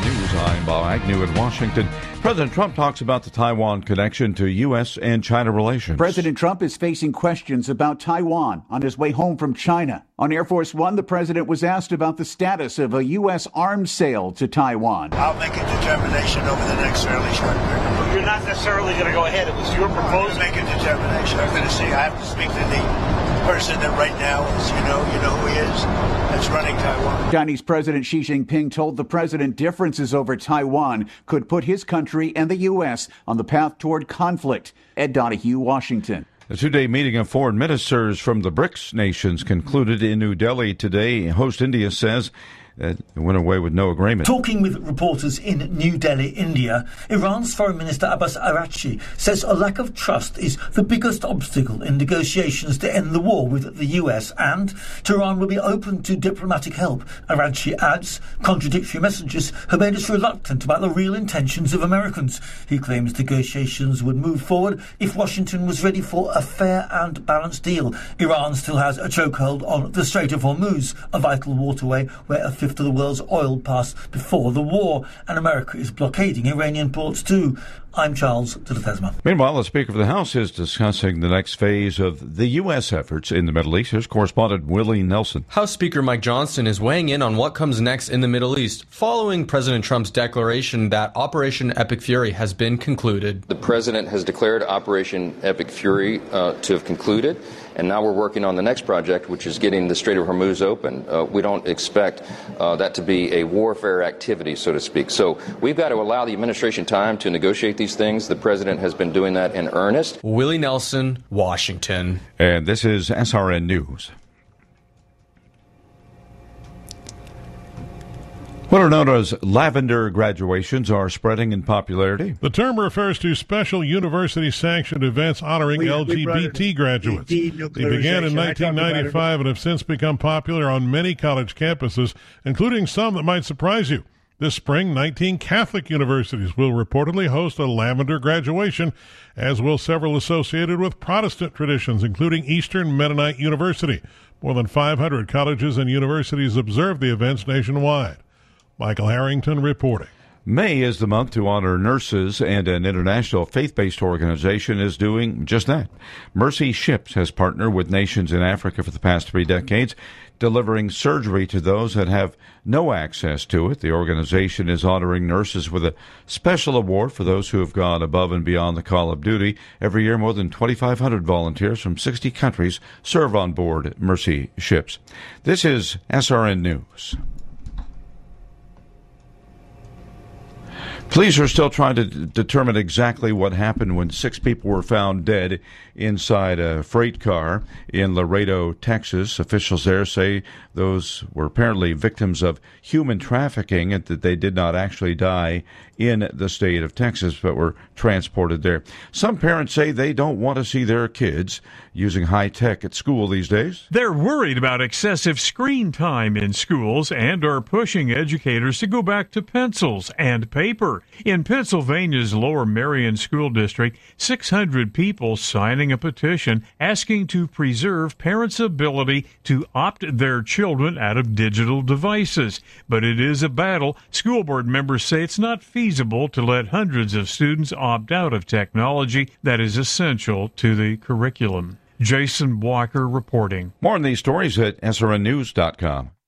News. I'm Bob Agnew in Washington. President Trump talks about the Taiwan connection to U.S. and China relations. President Trump is facing questions about Taiwan on his way home from China. On Air Force One, the president was asked about the status of a U.S. arms sale to Taiwan. I'll make a determination over the next fairly short period. You're not necessarily going to go ahead. It was your proposal. I'll make a determination. I'm going to see. I have to speak to the person that right now is, you know who he is, that's running Taiwan. Chinese President Xi Jinping told the president differences over Taiwan could put his country and the U.S. on the path toward conflict. Ed Donahue, Washington. A two-day meeting of foreign ministers from the BRICS nations concluded in New Delhi today. Host India says it went away with no agreement. Talking with reporters in New Delhi, India, Iran's Foreign Minister Abbas Araghchi says a lack of trust is the biggest obstacle in negotiations to end the war with the US, and Tehran will be open to diplomatic help. Araghchi adds contradictory messages have made us reluctant about the real intentions of Americans. He claims negotiations would move forward if Washington was ready for a fair and balanced deal. Iran still has a chokehold on the Strait of Hormuz, a vital waterway where a fifth of the world's oil passed before the war, and America is blockading Iranian ports too. I'm Charles de Ledesma. Meanwhile, the Speaker of the House is discussing the next phase of the U.S. efforts in the Middle East. Here's correspondent Willie Nelson. House Speaker Mike Johnson is weighing in on what comes next in the Middle East following President Trump's declaration that Operation Epic Fury has been concluded. The president has declared Operation Epic Fury to have concluded, and now we're working on the next project, which is getting the Strait of Hormuz open. We don't expect that to be a warfare activity, so to speak. So we've got to allow the administration time to negotiate these things. The president has been doing that in earnest. Willie Nelson, Washington. And this is SRN News. What are known as lavender graduations are spreading in popularity. The term refers to special university-sanctioned events honoring LGBT graduates. They began in 1995 and have since become popular on many college campuses, including some that might surprise you. This spring, 19 Catholic universities will reportedly host a lavender graduation, as will several associated with Protestant traditions, including Eastern Mennonite University. More than 500 colleges and universities observe the events nationwide. Michael Harrington reporting. May is the month to honor nurses, and an international faith-based organization is doing just that. Mercy Ships has partnered with nations in Africa for the past 3 decades, delivering surgery to those that have no access to it. The organization is honoring nurses with a special award for those who have gone above and beyond the call of duty. Every year, more than 2,500 volunteers from 60 countries serve on board Mercy Ships. This is SRN News. Police are still trying to determine exactly what happened when 6 people were found dead inside a freight car in Laredo, Texas. Officials there say those were apparently victims of human trafficking and that they did not actually die in the state of Texas but were transported there. Some parents say they don't want to see their kids using high tech at school these days. They're worried about excessive screen time in schools and are pushing educators to go back to pencils and paper. In Pennsylvania's Lower Merion School District, 600 people signing a petition asking to preserve parents' ability to opt their children out of digital devices. But it is a battle. School board members say it's not feasible to let hundreds of students opt out of technology that is essential to the curriculum. Jason Walker reporting. More on these stories at srnnews.com.